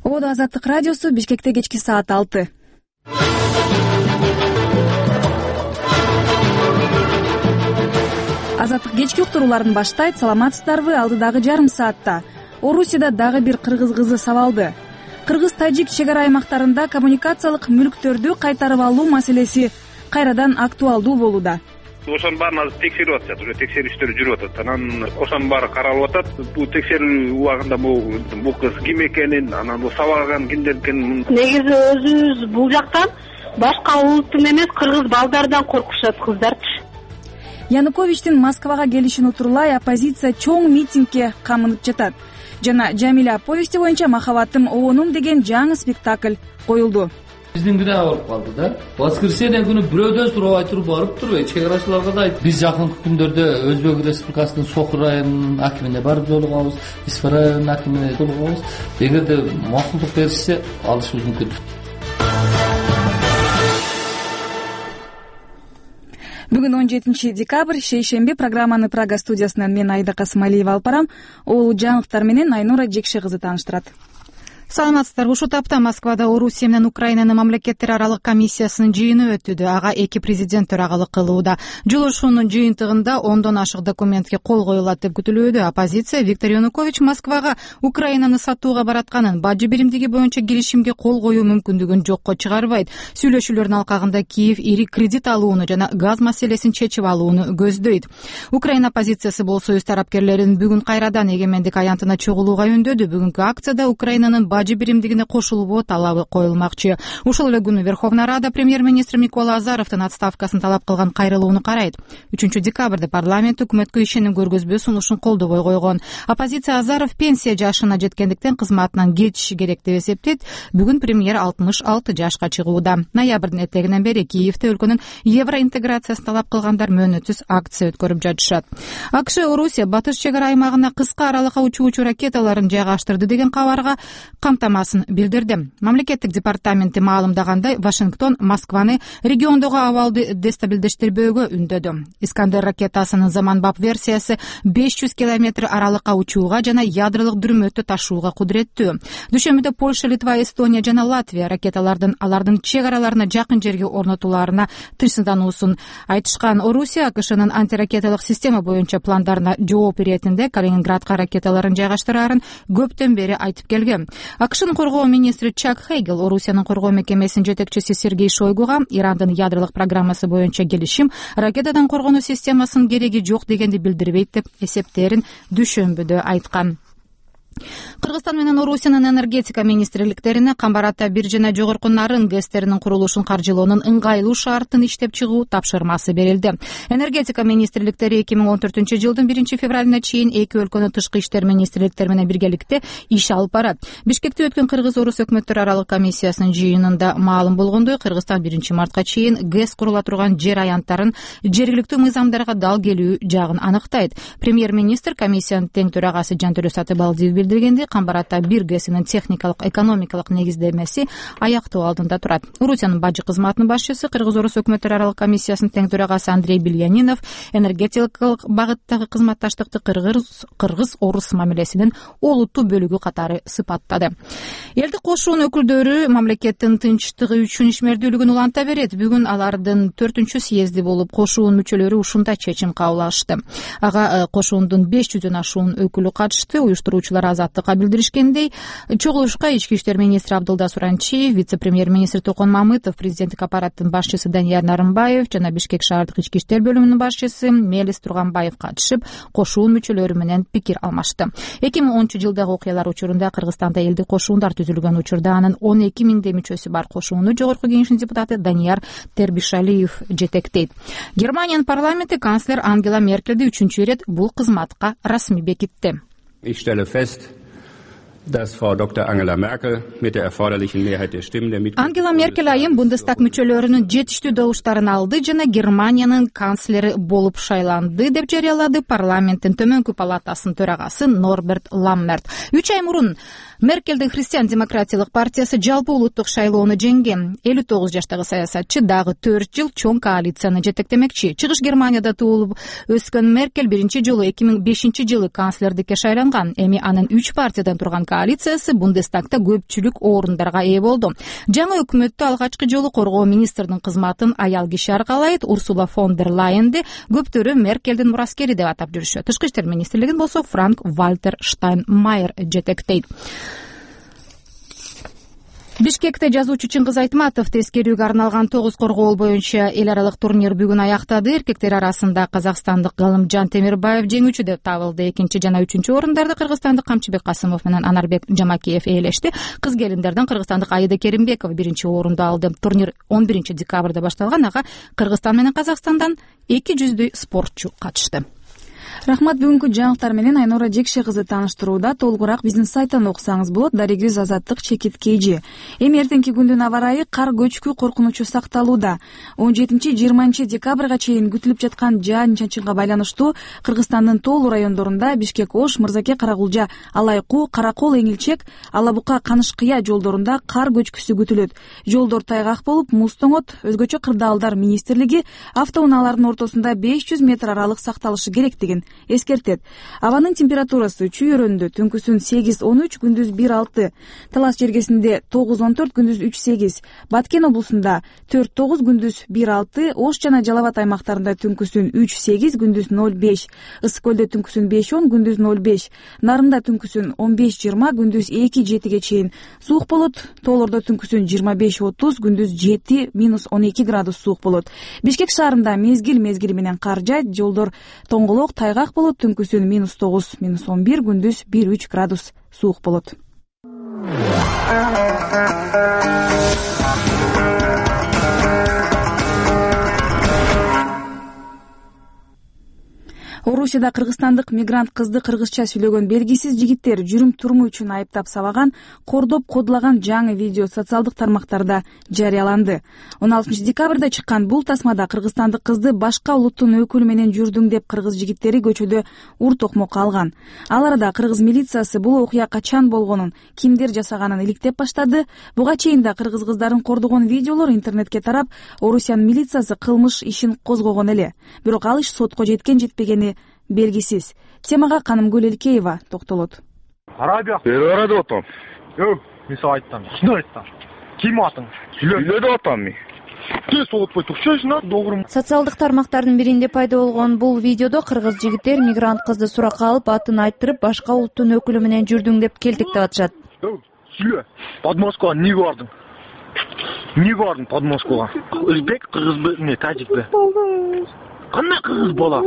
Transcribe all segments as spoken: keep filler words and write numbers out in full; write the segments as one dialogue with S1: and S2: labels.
S1: Ободо Азаттык радиосу, Бишкекте кечки саат алты. Азаттык кечки уктурууларын баштайт. Саламатсыздарбы? Алдыдагы жарым саатта Орусияда дагы бир кыргыз кызы сабалды. Кыргыз-тажик чек ара аймактарында коммуникациялык мүлктөрдү кайтарып алуу маселеси кайрадан актуалдуу болууда.
S2: Ошонун баарын азыр текшерип атышат, уже текшерүүчтөр жүрүп атат. Анан ошонун баары каралып атат. Бул текшерүү убагында бул бул кыз ким экенин, анан бул сабаган кимдер экенин.
S3: Негизи өзүбүз бул жактан башка улуттун эмес, кыргыз балдардан коркушат кыздарчы.
S1: Януковичтин Москвага келишин утурлай оппозиция чоң митингге камынып жатат. Жана Жамиля повести боюнча «Махаббатым обонум» деген жаңы спектакль коюлду.
S4: Биздин бирөө болуп калды да. Воскресенье күнү бирөөдөн сурабай туруп барып туруп, чек арачыларга да айт. Биз жакынкы күндөрдө Өзбек Республикасынын Сокур районунун акимине барып жолугабыз, Исфара районунун акимине жолугабыз. Эгерде макулдук беришсе, алышыбыз мүмкүн.
S1: Бүгүн он жетинчи декабрь, шейшемби. Программаны Прага студиясынан мен Айда Касымалиева алып барам. Ол жаңылыктар менен Айнура Жекше кызы тааныштырат.
S5: Саламатсыздарбы? Ушул тапта Москвада Орусия менен Украинанын мамлекеттер аралык комиссиясынын жыйыны өтүүдө. Ага эки президент төрагылык кылууда. Жолугушуунун жыйынтыгында ондон ашык документке кол коюлат деп күтүлүүдө. Оппозиция Виктор Янукович Москвага Украинаны сатууга баратканын, бажы биримдиги боюнча келишимге кол коюу мүмкүндүгүн жокко чыгарбайт. Сүйлөшүүлөрдүн алкагында Киев ири кредит алууну жана газ маселесин чечип алууну көздөйт. Украина оппозициясы болсо өз тарапкерлерин бүгүн кайрадан эгемендик аянтына чогулууга үндөдү. Бүгүнкү акцияда Украинанын бажы биримдигине кошулуу талабы коюлмакчы. Ушул эле күнү Верховная Рада премьер-министр Микола Азаровдун отставкасын талап кылган кайрылууну карайт. үчүнчү декабрда парламент өкмөткө ишеним көргөзбөө сунушун колдобой койгон. Оппозиция Азаров пенсия жашына жеткендиктен кызматынан кетиши керек деп эсептейт. Бүгүн премьер алтымыш алты жашка чыгууда. Ноябрдын этегинен бери Киевте өлкөнүн евроинтеграциясын талап кылгандар мөөнөтсүз акция өткөрүп жатышат. АКШ Орусия батыш чек ара аймагына кыска аралыкка учуучу ракеталарын жайгаштырды деген кабарга камтамасын билдирди. Мамлекеттик департаменти маалымдагандай, Вашингтон Москваны региондогу абалды дестабилдештирбөөгө үндөдү. Искандер ракетасынын заманбап версиясы беш жүз километр аралыкка учууга жана ядролук дүрмөттү ташууга кудуреттүү. Дүйшөмбүдө Польша, Литва, Эстония жана Латвия ракеталардын алардын чек араларына жакын жерге орнотууларына тынчсыздануусун айтышкан. Орусия АКШнын антиракеталык система боюнча пландарына жооп беретинде Калининградка ракеталарын жайгаштыраарын көптөн бери айтып келген. АКШнын коргоо министри Чак Хейгел Орусиянын коргоо мекемесинин жетекчиси Сергей Шойгуга Ирандын ядролук программасы боюнча келишим ракетадан коргонуу системасынын кереги жок дегенди билдирбейт деп эсептерин дүйшөмбүдө айткан. Кыргызстан менен Орусиянын энергетика министрликтерине камбарата бир жана жогорку нарын гэстеринин курулушун каржылоонун ыңгайлуу шартын иштеп чыгуу тапшырмасы берилди. Энергетика министрликтери эки миң он төртүнчү жылдын биринчи февралына чейин эки өлкөнүн тышкы иштер министрликтери менен биргеликте иш алып барат. Бишкекте өткөн Кыргыз-Орус өкмөттөр аралык комиссиясынын жыйынында маалым болгондой, Кыргызстан биринчи мартка чейин гэс курула турган жер аянттарын жергиликтүү мыйзамдарга дал келүү жагын аныктайт. Премьер-министр комиссиянын тең төрагасы Жантөрө Сатыбалдиев билдиргенде, камбарата бир гэсинин техникалык, экономикалык негиздемеси аяктоо алдында турат. Орусиянын бажы кызматынын башчысы, Кыргыз-Орус өкмөттөр аралык комиссиясынын тең төрагасы Андрей Бельянинов энергетикалык багыттагы кызматташтыкты Кыргыз-Орус мамилесинин олуттуу бөлүгү катары сыпаттады. Элдик кошуун өкүлдөрү мамлекеттин тынчтыгы үчүн ишмердүүлүгүн уланта берет. Бүгүн алардын төртүнчү съезди болуп, кошуун мүчөлөрү ушундай чечим кабыл алышты. Ага кошуундун беш жүздөн ашуун өкүлү катышты. Уюштуруучулар Азаттыкка билдиришкендей, чогулушка ички иштер министри Абдылда Суранчиев, вице-премьер-министр Токон Мамытов, президенттик аппараттын башчысы Данияр Нарымбаев жана Бишкек шаардык ички иштер бөлүмүнүн башчысы Мелис Турганбаев катышып, кошуун мүчөлөрү менен пикир алмашты. эки миң онунчу жылдагы окуялар учурунда Кыргызстанда элдик кошуундар түзүлгөн учурда анын он эки миңдей мүчөсү бар. Кошууну жогорку кеңештин депутаты Данияр Тербишалиев жетектейт. Германиянын парламенти канцлер Ангела Меркельди үчүнчү ирет бул кызматка расмий бекитти.
S6: Ich stelle fest, dass Frau Doktor Angela Merkel mit der erforderlichen Mehrheit der Stimmen der Mitglieder
S5: Ангела Меркель айым Бундестаг мүчөлөрүнүн жетиштүү добуштарын алды жана Германиянын канцлери болуп шайланды деп жарыялады парламенттин төмөнкү палатасынын төрагасы Норберт Ламмерт. үч ай мурун Меркелдин христиан-демократиялык партиясы жалпы улуттук шайлоону жеңген. элүү тогуз жаштагы саясатчы дагы төрт жыл чоң коалицияны жетектемекчи. Чыгыш Германияда туулуп өскөн Меркель биринчи жолу эки миң бешинчи жылы канцлердикке шайланган. Эми анын үч партиядан турган коалициясы Бундестагта көпчүлүк орундарга ээ болду. Жаңы өкмөттө алгачкы жолу коргоо министринин кызматын аял киши аркалайт. Урсула фон дер Лайенди көптөрү Меркелдин мураскери деп атап жүрүшөт. Тышкы иштер министрлигин болсо Франк Вальтер Штайнмайер жетектейт. Бишкекте жазуучу Чыңгыз Айтматов тескерүүгө арналган тогуз коргоол боюнча эл аралык турнир бүгүн аяктады. Эркектер арасында казакстандык Галымжан Темирбаев жеңүүчү деп табылды. Экинчи жана үчүнчү орундарды кыргызстандык Камчыбек Касымов менен Анарбек Жамакеев ээлешти. Кыз келиндерден кыргызстандык Аида Керимбекова биринчи орунду алды. Турнир он биринчи декабрда башталган. Ага Кыргызстан менен Казакстандан эки жүздөй спортчу катышты.
S1: Рахмат, бүгүнкү жаңылыктар менен Айнура Жекше кызы тааныштырууда. Толугураак биздин сайттан окусаңыз болот. Дарегиз Азаттык Чекит Кейжи. Эми эртеңки күндүн аба ырайы кар көчкү коркунучу сакталууда. он жетинчи жыйырманчы декабрга чейин күтүлүп жаткан жаан чачынга байланыштуу Кыргызстандын тоолуу райондорунда Бишкек Ош, Мырзаке, Карагулжа, Алайкуу, Каракол, Эңилчек, Алабука, Канышкыя жолдорунда кар көчкүсү күтүлөт. Жолдор тайгак болуп, муз тоңот. Өзгөчө Кырдаалдар министрлиги автоунаалардын ортосунда беш жүз метр аралык сакталышы керектигин эскертет. Абанын температурасы чүйөрөндө түнкүсүн сегиз он үч, күндүз бир алты, Талас жергесинде тогуз он төрт, күндүз үч сегиз, Баткен облусунда төрт тогуз, күндүз бир алты, Ош жана Жалал Абад аймактарында түнкүсүн үч сегиз, күндүз ноль беш, Ысык көлдө түнкүсүн беш он, күндүз ноль беш, Нарында түнкүсүн он беш жыйырма, күндүз эки жетиге чейин суук болот. Тоолордо түнкүсүн жыйырма беш отуз, күндүз жети минус он эки градус суук болот. Бишкек шаарында мезгил мезгили менен кар жайт, жолдор тоңголок, тайгак болот. Түнкүсүн минус тогуз, минус он бир, күндүз бир үч градус суук болот. Орусияда кыргызстандык мигрант кызды кыргызча сүйлөгөн белгисиз жигиттер жүрүм туруму үчүн айыптап сабаган, кордоп кодулаган жаңы видео социалдык тармактарда жарыяланды. он алтынчы декабрда чыккан бул тасмада кыргызстандык кызды башка улуттун өкүлү менен жүрдүң деп кыргыз жигиттери көчөдө ур токмокко алган. Ал арада кыргыз милициясы бул окуя качан болгонун, кимдер жасаганын иликтеп баштады. Буга чейин да кыргыз кыздарын кордогон видеолор интернетке тарап, Орусиянын милициясы кылмыш ишин козгогон эле. Бирок ал иш сотко жеткен жетпегени белгисиз. Темага Канымгүл Элкеева токтолот.
S7: Арабия. Бери арада отам. Жок, мен сага айттым. Ким айттым? Ким атың? Сүйлөдө атам мен. Тез болуппой турчусуна, doğru.
S8: Социалдык тармактардын биринде пайда болгон бул видеодо кыргыз жигиттер мигрант кызды суракка алып, атын айттырып, башка улуттун өкүлү менен жүрдүң деп келтиктеп атышат.
S7: Сүйлө. Подмосковга эмнеге бардың? Эмнеге бардың Подмосковга? Өзбек, кыргызбы, эмне, тажикпи? Кандай кыргыз бала?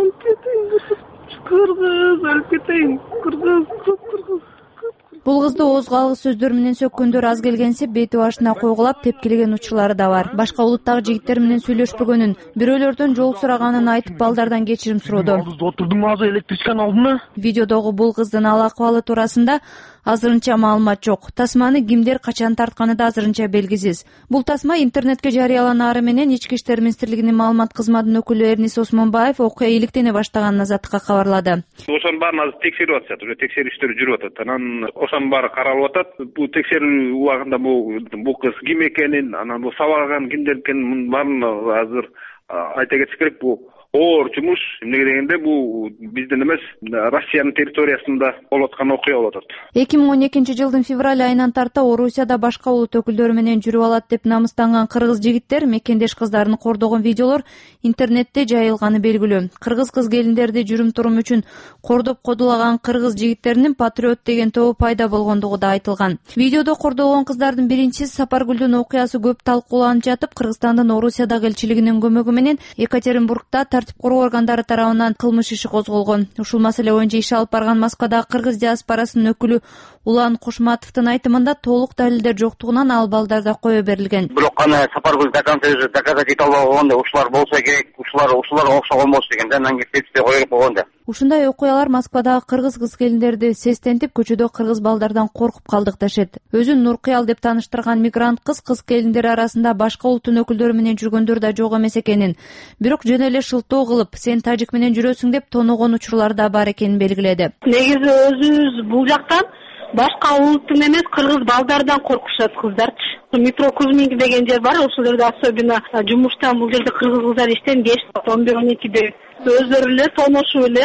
S3: Кыргыз, өлүп кетейин. Кыргыз, кыргыз.
S8: Бул кызды оозго алгыс сөздөр менен сөккөндөр аз келгенсе, бети башына койгулап тепкилеген учурлары да бар. Башка улуттагы жигиттер менен сүйлөшпөгөнүн, бирөөлөрдөн жол сураганын айтып, балдардан кечирим суроодо.
S7: Отурдуң азыр электричканы алдыңбы?
S8: Видеодогу бул кыздын ал акыбалы туурасында азырынча маалымат жок. Тасманы кимдер качан тартканы да азырынча белгисиз. Бул тасма интернетке жарыяланаары менен Ички иштер министрлигинин маалымат кызматынын өкүлү Эрнис Осмонбаев окуя иликтене баштаганын Азаттыкка кабарлады.
S2: Ошонун баарын азыр текшерип атышат, уже текшерүүчтөр жүрүп атат. Анан ошонун баары каралып атат. Бул текшерүү убагында бул бул кыз ким экенин, анан бул сабаган кимдер экенин мунун баарын азыр айта кетиш керек. Бул оор жумуш. Эмнеге дегенде бул биздин эмес, Россиянын территориясында болуп аткан окуя болуп атат.
S8: эки миң он экинчи жылдын февраль айынан тарта Орусияда башка улут өкүлдөрү менен жүрүп алат деп намыстанган кыргыз жигиттер мекендеш кыздарын кордогон видеолор интернетте жайылганы белгилүү. Кыргыз кыз келиндерди жүрүм турум үчүн кордоп кодулаган кыргыз жигиттеринин Патриот деген тобу пайда болгондугу да айтылган. Видеодо кордолгон кыздардын биринчиси Сапаргүлдүн окуясы көп талкууланып жатып, Кыргызстандын Орусиядагы элчилигинин көмөгү менен Екатеринбургда тартип короо органдары тарабынан кылмыш иши козголгон. Ушул маселе боюнча иш алып барган Москвадагы кыргыз диаспорасынын өкүлү Улан Кушматовдун айтымында толук далилдер жоктугунан ал балдарда кое берилген.
S9: Бирок аны Сапаргүл доказать эте албаганда ушулар болсо керек, ушулар ушуларга окшогон болсо дегенде анан кетип коюп койгон да.
S8: Ушундай окуялар Москвадагы кыргыз кыз келиндерди сестентип, көчөдө кыргыз балдардан коркуп калдык дешет. Өзүн Нуркыял деп тааныштырган мигрант кыз кыз келиндери арасында башка улуттун өкүлдөрү менен жүргөндөр да жок эмес экенин, бирок жөн эле шылтоо кылып, сен тажик менен жүрөсүң деп тоногон учурлар да бар экенин белгиледи.
S3: Негизи өзүбүз бул жактан башка улуттун эмес, кыргыз балдардан коркушат кыздарчы. Метро Кузьминки деген жер бар, ошол жерде особенно жумуштан бул жерде кыргыз кыздар иштен кеч он бир он экиде өздөрү эле тоношуп эле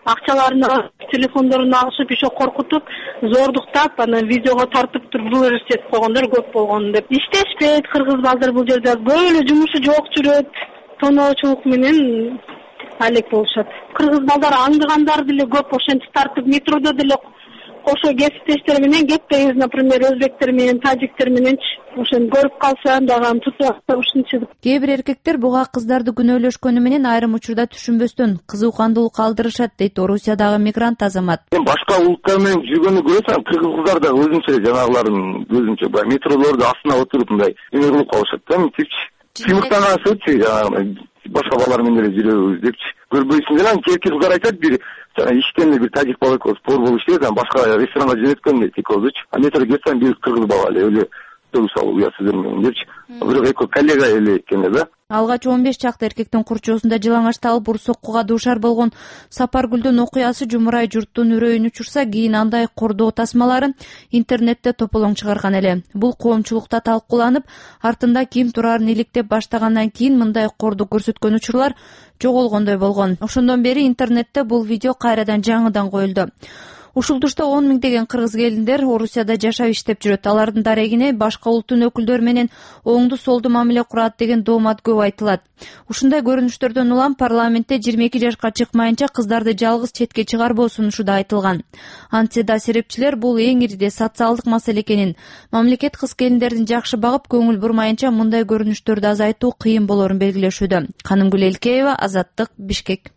S3: акчаларын телефондорун алышып еще коркутуп зордуктап анан видеого тартып туруп көрсөтүп койгондор көп болгон деп. Иштешпейт кыргыз балдар бул жерде, көп эле жумушу жок жүрөт, тоноочулук менен алек болушат. Кыргыз балдар аңдыгандар деле көп, ошентип тартып метродо деле кошо кесиптештер менен кетпейбиз, например, өзбектер менен, тажиктер мененчи. Ошону көрүп калса дагы тутуп ушунчу.
S8: Кээ бир эркектер буга кыздарды күнөөлөшкөнү менен айрым учурда түшүнбөстөн кызуукандуулук калтырышат дейт Орусиядагы мигрант азамат.
S10: Башка улуттар менен жүргөнү көрөсөң, кыргыз кыздар да өзүнчө жанагылардын өзүнчө баягы метролордун астына отуруп мындай эме кылып калышат да, мынтипчи. Сыймыктанасычы, жанагы башка балдар менен эле жүрөбүз депчи. Көрбөйсүң деле, эркек кыздар айтат, бир жана ишкенде бир тажик бала экөөбүз спор болуп иштейт, башка ресторанга жөнөткөн дейт экөөбүз. А метро кетсем бир кыргыз бала эле эле төгүсүп уя сиздер менен депчи. Бирок экөө коллега эле экен да.
S8: Алгач он беш чакты эркектин курчоосунда жылаңачталып ур соккуга дуушар болгон Сапаргүлдүн окуясы жумурай журттун үрөйүн учурса, кийин андай кордоо тасмалары интернетте тополоң чыгарган эле. Бул коомчулукта талкууланып, артында ким турарын иликтеп баштагандан кийин мындай кордуу көрсөткөн учурлар жоголгондой болгон. Ошондон бери интернетте бул видео кайрадан жаңыдан коюлду. Ушул тушта он миңдеген кыргыз келиндер Орусияда жашап иштеп жүрөт. Алардын дарегине башка улуттун өкүлдөрү менен оңду солду мамиле курат деген доомат көп айтылат. Ушундай көрүнүштөрдөн улам парламентте жыйырма эки жашка чыкмайынча кыздарды жалгыз четке чыгарбоо сунушу да айтылган. Антсе да серепчилер бул эң ирде социалдык маселе экенин, мамлекет кыз келиндердин жакшы багып көңүл бурмайынча мындай көрүнүштөрдү азайтуу кыйын болорун белгилешүүдө. Канымгүл Элкеева, Азаттык, Бишкек.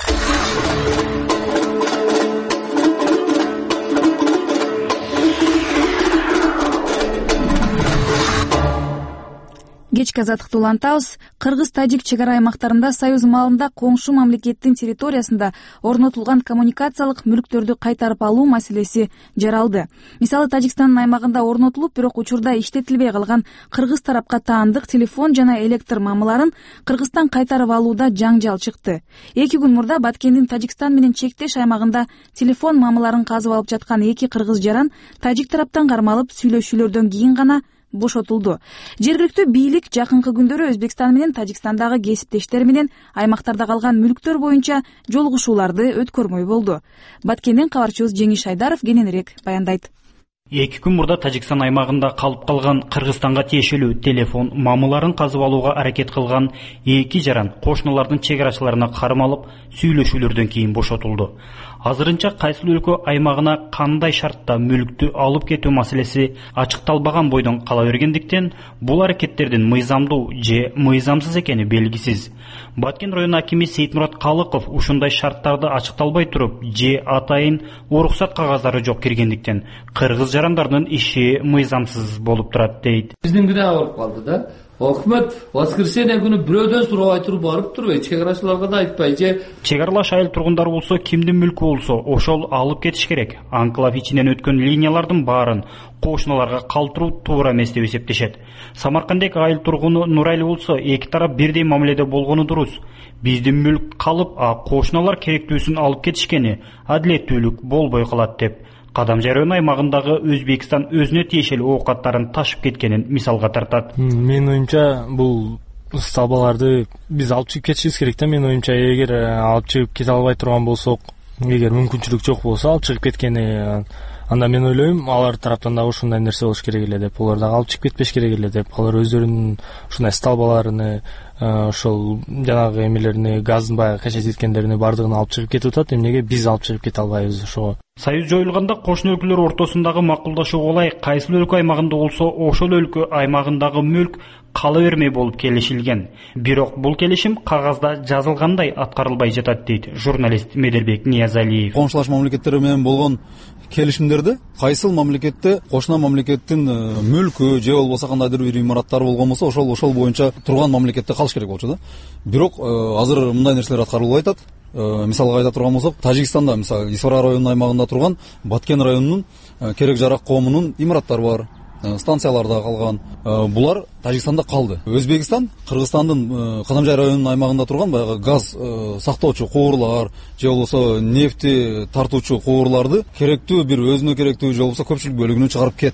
S1: Кечки азаттыкты улантабыз. Кыргыз-тажик чек ара аймактарында Союз маалында коңшу мамлекеттин территориясында орнотулган коммуникациялык мүлктөрдү кайтарып алуу маселеси жаралды. Мисалы, Тажикстандын аймагында орнотулуп, бирок учурда иштетилбей калган кыргыз тарапка таандык телефон жана электр мамыларын Кыргызстан кайтарып алууда жаңжал чыкты. Эки күн мурда Баткендин Тажикстан менен чектеш аймагында телефон мамыларын казып алып жаткан эки кыргыз жаран тажик тараптан кармалып, сүйлөшүүлөрдөн кийин гана бошотулду. Жергиликтүү бийлик жакынкы күндөрү Өзбекстан менен Тажикстандагы кесиптештер менен аймактарда калган мүлктөр боюнча жолугушууларды өткөрмөй болду. Баткенден кабарчыбыз Жеңиш Айдаров кененирээк баяндайт.
S11: Эки күн мурда Тажикстан аймагында калып калган Кыргызстанга тиешелүү телефон мамыларын казып алууга аракет кылган эки жаран кошуналардын чек арачыларына кармалып, сүйлөшүүлөрдөн кийин бошотулду. Азырынча кайсыл өлкө аймагына кандай шартта мүлктү алып кетүү маселеси ачыкталбаган бойдон кала бергендиктен, бул аракеттердин мыйзамдуу же мыйзамсыз экени белгисиз. Баткен району акими Сейтмурат Калыков ушундай шарттарды ачыкталбай туруп, же атайын уруксат кагаздары жок киргендиктен кыргыз жарандардын иши мыйзамсыз болуп турат дейт.
S4: Биздин күнөө болуп калды да. Өкмөт воскресенье күнү бирөөдөн сурабай туруп барып турбайбы, чек арачыларга да айтпай же
S11: чек аралаш айыл тургундары болсо, кимдин мүлкү болсо ошол алып кетиш керек. Анклав ичинен өткөн линиялардын баарын кошуналарга калтыруу туура эмес деп эсептешет. Самаркандек айыл тургуну Нурайли болсо, эки тарап бирдей мамиледе болгону дурус. Биздин мүлк калып, а кошуналар керектүүсүн алып кетишкени адилеттүүлүк болбой калат деп Кадамжай району аймагындагы Өзбекстан өзүнө тиешелүү оокаттарын ташып кеткенин мисалга тартат.
S12: Менин оюмча бул стабаларды биз алып чыгып кетишибиз керек да. Менин оюмча эгер алып чыгып кете албай турган болсок, эгер мүмкүнчүлүк жок болсо алып чыгып кеткени, анда мен ойлойм алар тараптан дагы ушундай нерсе болуш керек эле деп, алар дагы алып чыгып кетпеш керек эле деп, алар өздөрүнүн ушундай стабаларын, ошол жанагы эмелерини, газдын баягы качать эткендерини бардыгын алып чыгып кетип атат. Эмнеге биз алып чыгып кете албайбыз ошого?
S11: Союз жоюлганда кошуна өлкөлөр ортосундагы макулдашууга ылайык кайсыл өлкө аймагында болсо, ошол өлкө аймагындагы мүлк кала бермей болуп келишилген. Бирок бул келишим кагазда жазылгандай аткарылбай жатат дейт журналист Медербек Ниязалиев.
S13: Коңшулаш мамлекеттер менен болгон келишимдерде кайсыл мамлекетте кошуна мамлекеттин мүлкү же болбосо кандайдыр бир имараттары болгон болсо, ошол ошол боюнча турган мамлекетте калыш керек болчу да. Бирок азыр мындай нерселер аткарылбай атат. Мисалга айта турган болсок, Тажикстанда, мисалы, Исфара районунун аймагында турган Баткен районунун керек жарак коомунун имараттары бар, станцияларда калган. Булар Тажикстанда калды. Өзбекстан, Кыргызстандын Кадамжай районунун аймагында турган баягы газ сактоочу куурлар же болбосо нефти тартуучу куурларды керектүү бир өзүнө керектүү же болбосо көпчүлүк бөлүгүнө чыгарып кетти.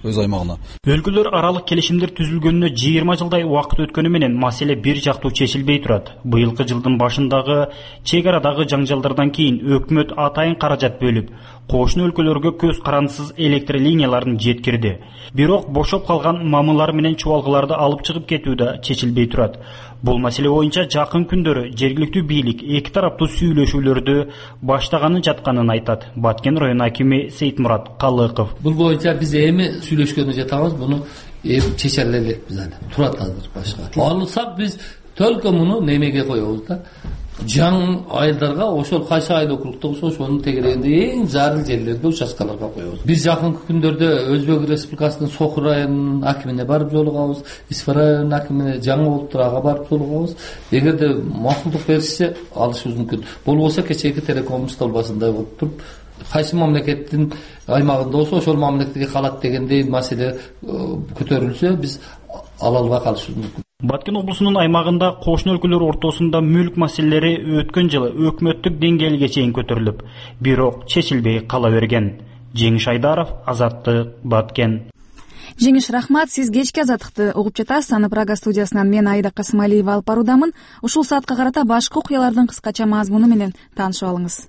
S13: өз аймагына.
S11: Өлкөлөр аралык келишимдер түзүлгөнүнө жыйырма жылдай убакыт өткөнү менен маселе бир жактуу чечилбей турат. Быйылкы жылдын башындагы чек арадагы жаңжалдардан кийин өкмөт атайын каражат бөлүп, кошуна өлкөлөргө көз карандысыз электр линияларын жеткирди. Бирок бошоп калган мамылар менен чубалгыларды алып чыгып кетүү да чечилбей турат. Бул маселе боюнча жакын күндөрү жергиликтүү бийлик эки тараптуу сүйлөшүүлөрдү баштаганын жатканын айтат. Баткен район акими Сейтмурат Калыков.
S4: Бул боюнча биз эми сүйлөшкөнү жатабыз, буну эми чече элекпиз аны. Турат азыр башка. Алсак биз только муну немеге коебуз да. Жаң айылдарга, ошол кайсы айыл округда болсо ошонун тегерегинде эң зарыл жерлерге участкаларга коебуз. Биз жакын күндөрдө Өзбек Республикасынын Сокур районунун акимине барып жолугабыз, Исфара районунун акимине жаңы олуттурага барып жолугабыз. Эгерде макулдук беришсе, алышыбыз мүмкүн. Болбосо кечээки телеком столбасында болуп туруп, кайсы мамлекеттин аймагында болсо ошол мамлекетке калат дегендей маселе көтөрүлсө, биз ала албай калышыбыз мүмкүн.
S11: Баткен облусунун аймагында кошуна өлкөлөр ортосунда мүлк маселелери өткөн жылы өкмөттүк деңгээлге чейин көтөрүлүп, бирок чечилбей кала берген. Жеңиш Айдаров, Азаттык, Баткен.
S1: Жеңиш, рахмат. Сиз кечки Азаттыкты угуп жатасыз. Аны Прага студиясынан мен Айда Касымалиева алып баруудамын. Ушул саатка карата башка окуялардын кыскача мазмуну менен таанышып алыңыз.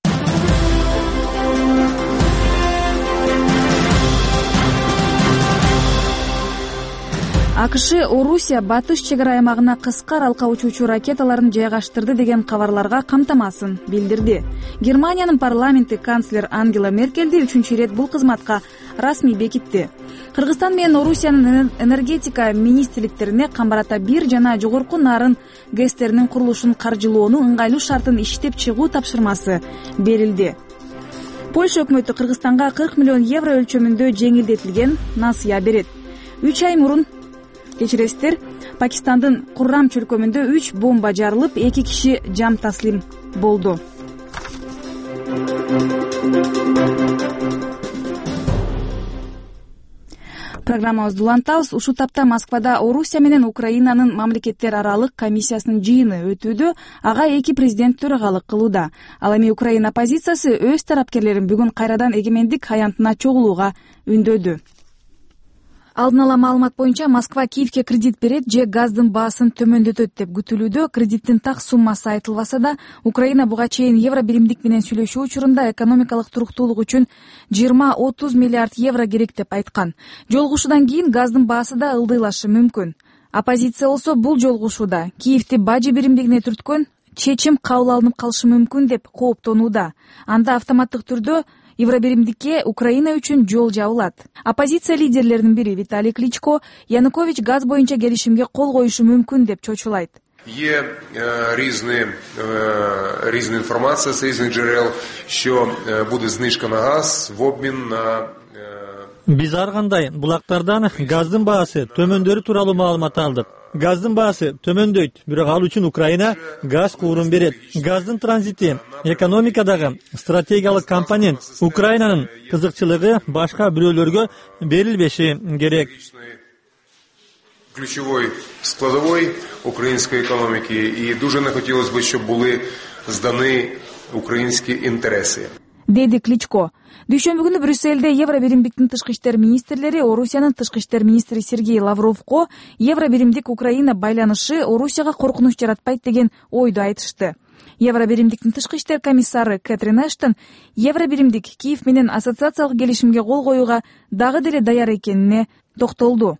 S1: АКШ Орусия батыш чек ара аймагына кыска аралыкка учуучу ракеталарын жайгаштырды деген кабарларга камтамасын билдирди. Германиянын парламенти канцлер Ангела Меркельди үчүнчү ирет бул кызматка расмий бекитти. Кыргызстан менен Орусиянын энергетика министрликтерине камбарата бир жана жогорку нарын гэстеринин курулушун каржылоону ыңгайлуу шартын иштеп чыгуу тапшырмасы берилди. Польша өкмөтү Кыргызстанга кырк миллион евро өлчөмүндө жеңилдетилген насыя берет. үч ай мурун кечиресиздер, Пакистандын Куррам чөлкөмүндө үч бомба жарылып, эки киши жам таслим болду. Программабызды улантабыз. Ушул тапта Москвада Орусия менен Украинанын мамлекеттер аралык комиссиясынын жыйыны өтүүдө. Ага эки президент төрагалык кылууда. Ал эми Украина оппозициясы өз тарапкерлерин бүгүн кайрадан эгемендик аянтына чогулууга үндөдү. Алдын ала маалымат боюнча Москва Киевке кредит берет же газдын баасын төмөндөтөт деп күтүлүүдө. Кредиттин так суммасы айтылбаса да, Украина буга чейин евро биримдик менен сүйлөшүү учурунда экономикалык туруктуулук үчүн жыйырма отуз миллиард евро керек деп айткан. Жолугушуудан кийин газдын баасы да ылдыйлашы мүмкүн. Оппозиция болсо бул жолугушууда Киевти бажы биримдигине түрткөн чечим кабыл алынып калышы мүмкүн деп кооптонууда. Анда автоматтык түрдө евробиримдикке Украина үчүн жол жабылат. Оппозиция лидерлеринин бири Виталий Кличко Янукович газ боюнча келишимге кол коюшу мүмкүн деп чочулайт.
S14: Є різні, різна інформація з різних джерел, що буде знижка на газ в обмін на...
S15: Биз ар кандай булактардан газдын баасы төмөндөрү тууралуу маалымат алдык. Газдын баасы төмөндөйт, бирок ал үчүн Украина газ куурун берет. Газдын транзити экономикадагы стратегиялык компонент. Украинанын кызыкчылыгы башка бирөөлөргө берилбеши керек.
S14: Ключовой складовой української економіки, і дуже не хотілося б, щоб були здані українські інтереси.
S1: Деди Кличко. Дүйшөмбү күнү Брюссельде Евробиримдиктин тышкы иштер министрлери Орусиянын тышкы иштер министри Сергей Лавровко Евробиримдик Украина байланышы Орусияга коркунуч жаратпайт деген ойду айтышты. Евробиримдиктин тышкы иштер комиссары Кэтрин Эштон Евробиримдик Киев менен ассоциациялык келишимге кол коюуга дагы деле даяр экенине токтолду.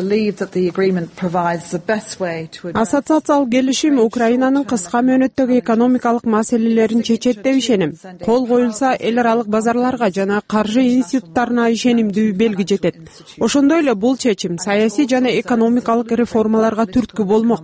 S16: Ассоциациялык келишим Украинанын кыска мөөнөттөгү экономикалык маселелерин чечет деп ишенем. Кол коюлса эл аралык базарларга жана каржы институттарына ишенимдүү белги жетет. Ошондой эле бул чечим саясий жана экономикалык реформаларга түрткү болмок.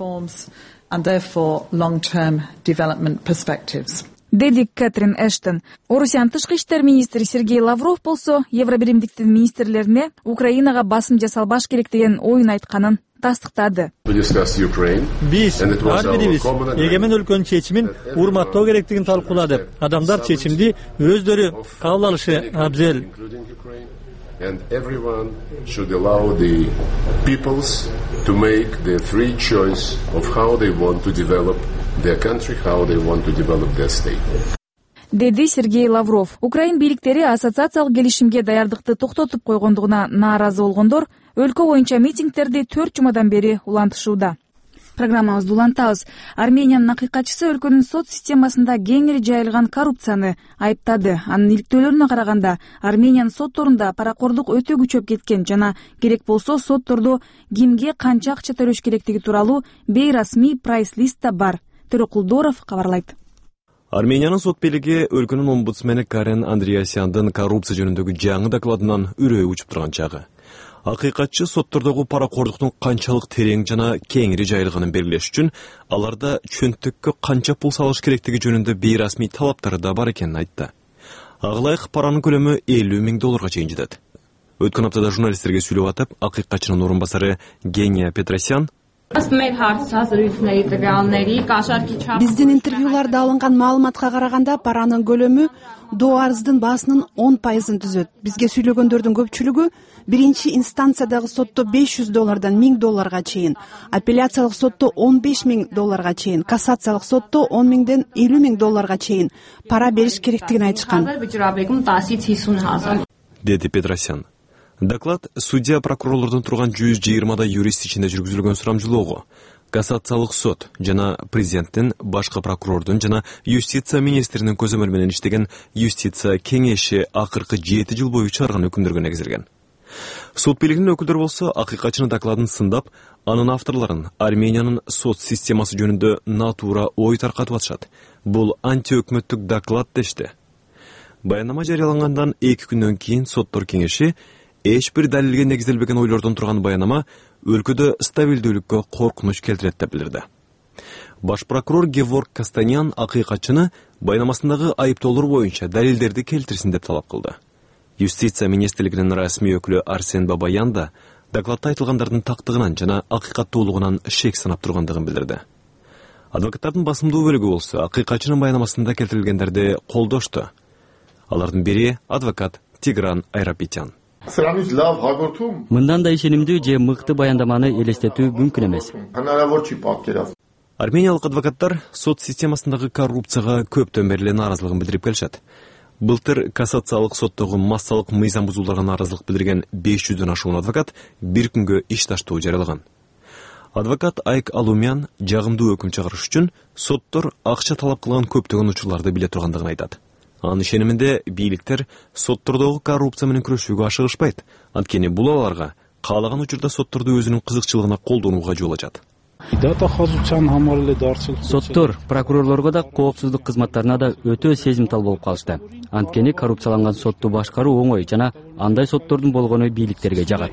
S1: Деди Кэтрин Эштон. Орусиянын тышкы иштер министри Сергей Лавров болсо Евробиримдиктин министрлерине Украинага басым жасалбаш керек деген оюн айтканын тастыктады.
S15: Биз ар бирибиз эгемен өлкөнүн чечимин урматтоо керектигин талкууладык. Адамдар чечимди өздөрү кабыл алышы абзел.
S14: And everyone should allow the peoples to make the free choice of how they want to develop their country, how they want to develop their state.
S1: деди Сергей Лавров. Украин бийликтери ассоциациялык келишимге даярдыкты токтотуп койгондугуна нааразы болгондор өлкө боюнча митингдерди төрт жумадан бери улантышууда. Программабызды улантабыз. Армениянын акыйкатчысы өлкөнүн сот системасында кеңири жайылган коррупцияны айыптады. Анын иликтөөлөрүнө караганда, Армениянын сотторунда паракордук өтө күчөп кеткен жана керек болсо соттордо кимге канча акча төлөш керектиги тууралуу бейрасмий прайс-лист да бар. Төрөкулдоров кабарлайт.
S17: Армениянын сот бийлиги өлкөнүн омбудсмени Карен Андреасяндын коррупция жөнүндөгү жаңы докладынан үрөө учуп турган чагы. Акыйкатчы соттордогу паракордуктун канчалык терең жана кеңири жайылганын белгилеш үчүн аларда чөнтөккө канча пул салыш керектиги жөнүндө бейрасмий талаптары да бар экенин айтты. Агылайык паранын көлөмү элүү миң долларга чейин жетет. Өткөн аптада журналисттерге сүйлөп атып, акыйкатчынын орун басары Гения Петросян
S18: Биздин интервьюларда алынган маалыматка караганда паранын көлөмү доо арыздын баасынын он пайызын түзөт. Бизге сүйлөгөндөрдүн көпчүлүгү биринчи инстанциядагы сотто беш жүз доллардан миң долларга чейин, апелляциялык сотто он беш миң долларга чейин, кассациялык сотто он миңден элүү миң долларга чейин пара бериш керектигин айтышкан,
S17: деди Петросян. Доклад судья прокурорлордун турган жүз жыйырмадай юрист ичинде жүргүзүлгөн сурамжылоого, кассациялык сот жана президенттин, башка прокурордун жана юстиция министринин көзөмөл менен иштеген юстиция кеңеши акыркы жети жыл бою чыгарган өкүмдөргө негизделген. Сот бийлигинин өкүлдөрү болсо акыйкатчынын докладын сындап, анын авторлорун Армениянын сот системасы жөнүндө натуура ой таркатып атышат. Бул антиөкмөттүк доклад дешти. Баяндама жарыялангандан эки күндөн кийин соттор кеңеши эч бир далилге негизделбеген ойлордон турган баянама өлкөдө стабилдүүлүккө коркунуч келтирет деп билдирди. Баш прокурор Геворг Кастанян акыйкатчыны баянамасындагы айыптоолор боюнча далилдерди келтирсин деп талап кылды. Юстиция министрлигинин расмий өкүлү Арсен Бабаян да докладта айтылгандардын тактыгынан жана акыйкаттуулугунан шек санап тургандыгын билдирди. Адвокаттардын басымдуу бөлүгү болсо акыйкатчынын баянамасында келтирилгендерди колдошту. Алардын бири адвокат Тигран Айрапетян.
S19: Мындан да ишенимдүү же мыкты баяндаманы элестетүү мүмкүн эмес.
S17: Армениялык адвокаттар сот системасындагы коррупцияга көптөн бери нааразылыгын билдирип келишет. Былтыр кассациялык соттогу массалык мыйзам бузууларга нааразылык билдирген беш жүздөн ашуун адвокат бир күнгө иш таштоо жарыялаган. Адвокат Айк Алумян жагымдуу өкүм чыгарыш үчүн соттор акча талап кылган көптөгөн учурларды биле тургандыгын айтат. Анын ишениминде бийликтер соттордогу коррупция менен күрөшүүгө ашыгышпайт. Анткени бул аларга каалаган учурда сотторду өзүнүн кызыкчылыгына колдонууга жол ачат.
S19: Соттор прокурорлорго да коопсуздук кызматтарына да өтө сезимтал болуп калышты. Анткени коррупцияланган сотту башкаруу оңой жана андай соттордун болгону бийликтерге жагат.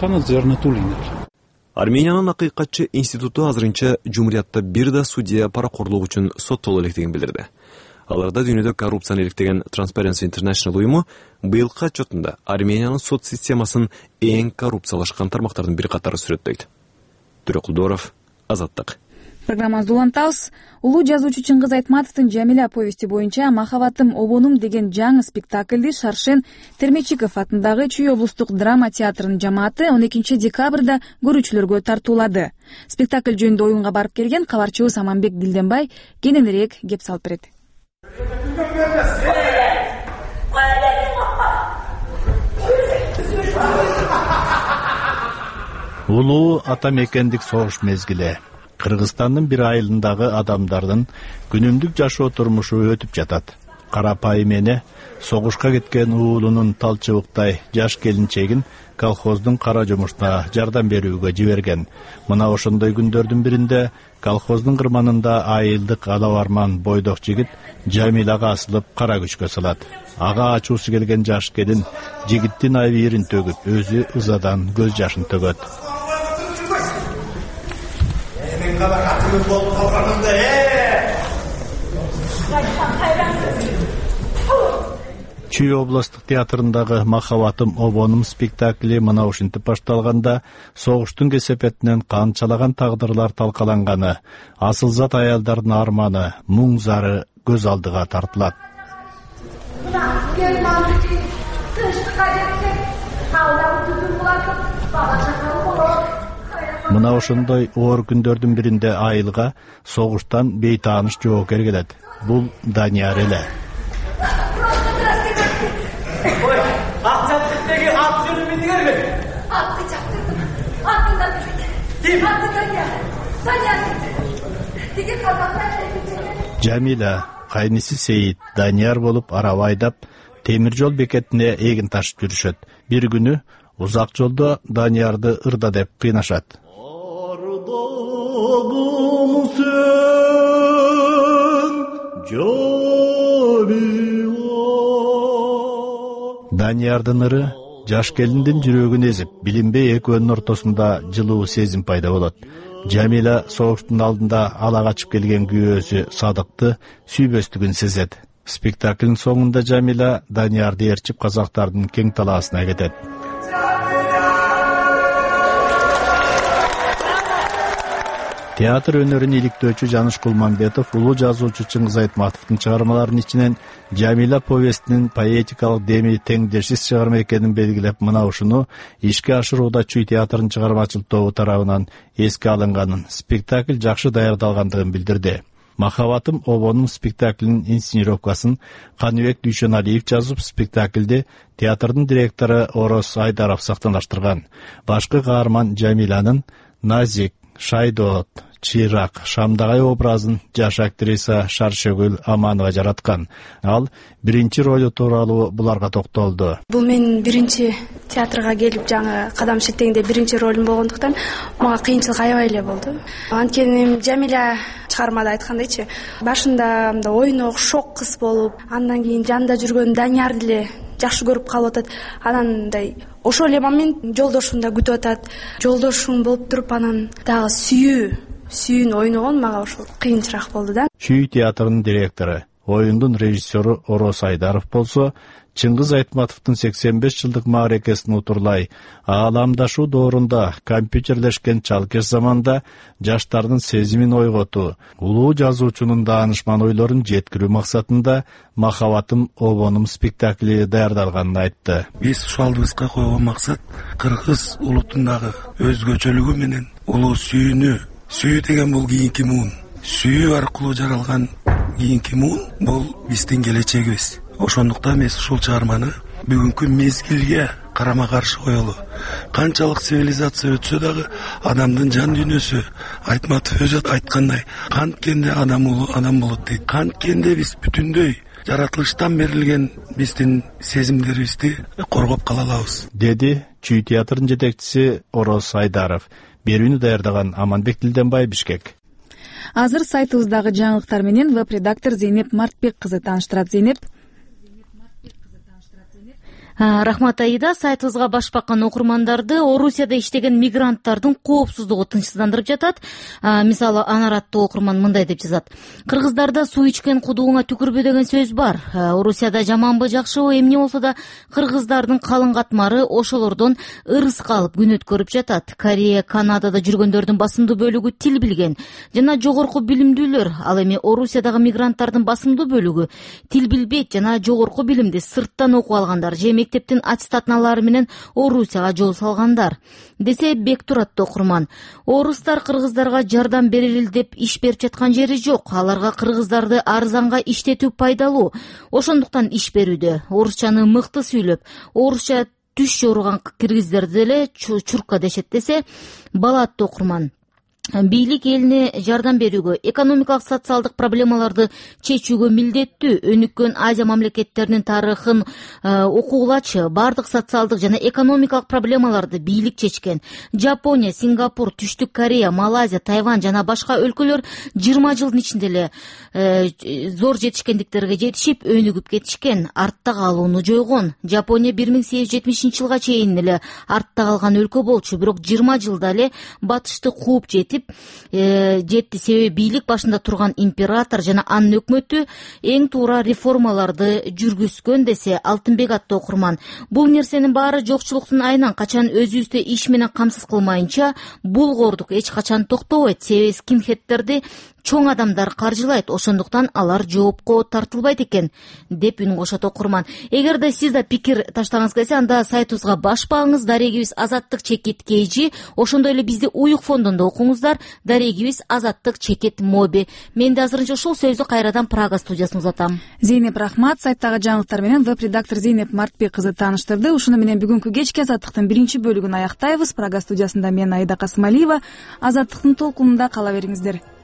S17: Армениянын акыйкатчы институту азырынча жумуриятта бир да судья паракорлук үчүн соттоло электигин билдирди. Аларда дүйнөдө коррупцияны иликтеген Transparency International уюму быйылкы отчетунда Армениянын сот системасын эң коррупциялашкан тармактардын бири катары сүрөттөйт. Төрөкулдоров, Азаттык.
S1: Программабызды улантабыз. Улуу жазуучу Чыңгыз Айтматовдун Жамиля повести боюнча Махабатым обонум деген жаңы спектакльди Шаршен Термечиков атындагы Чүй облустук драма театрынын жамааты он экинчи декабрда көрүүчүлөргө тартуулады. Спектакль жөнүндө оюнга барып келген кабарчыбыз Аманбек Дилденбай кененирээк кеп салып берет.
S20: Улуу ата мекендик согуш мезгили. Кыргызстандын бир айылындагы адамдардын күнүмдүк жашоо турмушу өтүп жатат. Карапайым эне согушка кеткен уулунун талчыбыктай жаш келинчегин колхоздун кара жумушуна жардам берүүгө жиберген. Мына ошондой күндөрдүн биринде колхоздун кырманында айылдык алабарман бойдок жигит Жамилага асылып кара күчкө салат. Ага ачуусу келген жаш келин жигиттин айбирин төгүп, өзү ызадан көз жашын төгөт. Чүй областык театрындагы Махабатым обонум спектакли мына ушинтип башталганда согуштун кесепетинен канчалаган тагдырлар талкаланганы, асылзат аялдардын арманы, муң зары көз алдыга тартылат. Мына ошондой оор күндөрдүн биринде айылга согуштан бейтааныш жоокер келет. Бул Данияр эле.
S21: атты жаптырдым. Атын да ким? Аты Данияр. Данияр. Тиги казактар.
S20: Жамиля, кайниси Сейит, Данияр болуп араба айдап, темир жол бекетине эгин ташып жүрүшөт. Бир күнү узак жолдо Даниярды ырда деп кыйнашат. Даниярдын ыры жаш келиндин жүрөгүн эзип, билинбей экөөнүн ортосунда жылуу сезим пайда болот. Жамиля согуштун алдында ала качып келген күйөөсү Садыкты сүйбөстүгүн сезет. Спектаклдин соңунда Жамиля Даниярды ээрчип казактардын кең талаасына кетет. Театр өнөрүн иликтөөчү Жаныш Кулмамбетов улуу жазуучу Чыңгыз Айтматовдун чыгармаларынын ичинен Жамиля повестинин поэтикалык деми теңдешсиз чыгарма экенин белгилеп, мына ушуну ишке ашырууда Чүй театрынын чыгармачылык тобу тарабынан эске алынганын, спектакль жакшы даярдалгандыгын билдирди. Махабатым обонум спектаклинин инсценировкасын Каныбек Дүйшөналиев жазып, спектакльди театрдын директору Орос Айдаров сактаныштырган. Башкы каарман Жамилянын Назик, Шайдот, Чирак, Шамдагай образын жаш актриса Шаршөгүл Аманова жараткан. Ал биринчи ролу тууралуу буларга токтолду.
S22: Бул менин биринчи театрга келип жаңы кадам шилтегенде биринчи ролум болгондуктан мага кыйынчылык аябай эле болду. Анткени Жамиля чыгармада айткандайчы, башында мындай ойнок, шок кыз болуп, андан кийин жанында жүргөн Даниярды эле жакшы көрүп калып атат. Анан мындай ошол эле момент жолдошун да күтүп атат. Жолдошуң болуп туруп анан дагы сүйүү, сүйүүнү ойногон мага ошол кыйынчыраак болду да.
S20: Чүй театрынын директору, оюндун режиссеру Орос Айдаров болсо, Чыңгыз Айтматовдун сексен беш жылдык мааракесин утурлай, ааламдашуу доорунда компьютерлешкен чалкеш заманда жаштардын сезимин ойготуу, улуу жазуучунун даанышман ойлорун жеткирүү максатында Махабатым обонум спектакли даярдалганын айтты.
S23: Биз ушул алдыбызга койгон максат кыргыз улутундагы өзгөчөлүгү менен улуу сүйүүнү, сүйүү деген бул кийинки муун, сүйүү аркылуу жаралган кийинки муун бул биздин келечегибиз. Ошондуктан мен ушул чыгарманы бүгүнкү мезгилге карама каршы коелу. Канчалык цивилизация өтсө дагы адамдын жан дүйнөсү, Айтматов өзү айткандай, канткенде адам улуу адам болот дейт. Канткенде биз бүтүндөй жаратылыштан берилген биздин сезимдерибизди коргоп кала алабыз,
S20: деди Чүй театрынын жетекчиси Орос Айдаров. Берүүнү даярдаган Аманбек Дилденбай, Бишкек.
S1: Азыр сайтыбыздагы жаңылыктар менен веб-редактор Зейнеп Мартбек кызы тааныштырат. Зейнеп.
S24: Рахмат Аида, сайтыбызга баш баккан окурмандарды Орусияда иштеген мигранттардын коопсуздугу тынчсыздандырып жатат. Мисалы, Анар аттуу окурман мындай деп жазат. Кыргыздарда суу ичкен кудууңа түкүрбө деген сөз бар. Орусияда жаманбы жакшыбы эмне болсо да кыргыздардын калың катмары ошолордон ырыска алып күн өткөрүп жатат. Корея, Канадада жүргөндөрдүн басымдуу бөлүгү тил билген жана жогорку билимдүүлөр. Ал эми Орусиядагы мигранттардын басымдуу бөлүгү тил билбейт жана жогорку билимди сырттан окуп алгандар же мектептин аттестатналары менен Орусияга жол салгандар, десе Бектур аттуу окурман. Орустар кыргыздарга жардам берели деп иш берип жаткан жери жок. Аларга кыргыздарды арзанга иштетүү пайдалуу. Ошондуктан иш берүүдө. Орусчаны мыкты сүйлөп, орусча түш жоруган киргиздерди деле чурка дешет, десе Бала аттуу окурман. Бийлик элине жардам берүүгө, экономикалык социалдык проблемаларды чечүүгө милдеттүү. Өнүккөн Азия мамлекеттеринин тарыхын окугулачы, бардык социалдык жана экономикалык проблемаларды бийлик чечкен. Жапония, Сингапур, Түштүк Корея, Малайзия, Тайвань жана башка өлкөлөр жыйырма жылдын ичинде эле зор жетишкендиктерге жетишип, өнүгүп кетишкен, артта калууну жойгон. Жапония бир миң сегиз жүз жетимишинчи жылга чейин эле артта калган өлкө болчу, бирок жыйырма жылда эле батышты кууп жетип жетти. Себеби бийлик башында турган император жана анын өкмөтү эң туура реформаларды жүргүзгөн, десе Алтынбек аттуу окурман. Бул нерсенин баары жокчулуктун айынан качан өзүбүздү иш менен камсыз кылмайынча булгордук эч качан токтобойт. Себеби скинхедтерди чоң адамдар каржылайт, ошондуктан алар жоопко тартылбайт экен, деп үн кошот окурман. Эгерде сиз да пикир таштагыңыз келсе, анда сайтыбызга баш багыңыз. Дарегибиз Азаттык чекит кейжи. Ошондой эле бизди Уюк фондунда окуңуздар. кыздар, дарегибиз Азаттык, Чекет, Моби. Мен да азырынча ушул сөздү кайрадан Прага студиясына узатам.
S1: Зейнеп рахмат. Сайттагы жаңылыктар менен веб-редактор Зейнеп Мартбек кызы тааныштырды. Ушуну менен бүгүнкү кечки Азаттыктын биринчи бөлүгүн аяктайбыз. Прага студиясында мен Аида Касымалиева. Азаттыктын толкунунда кала бериңиздер.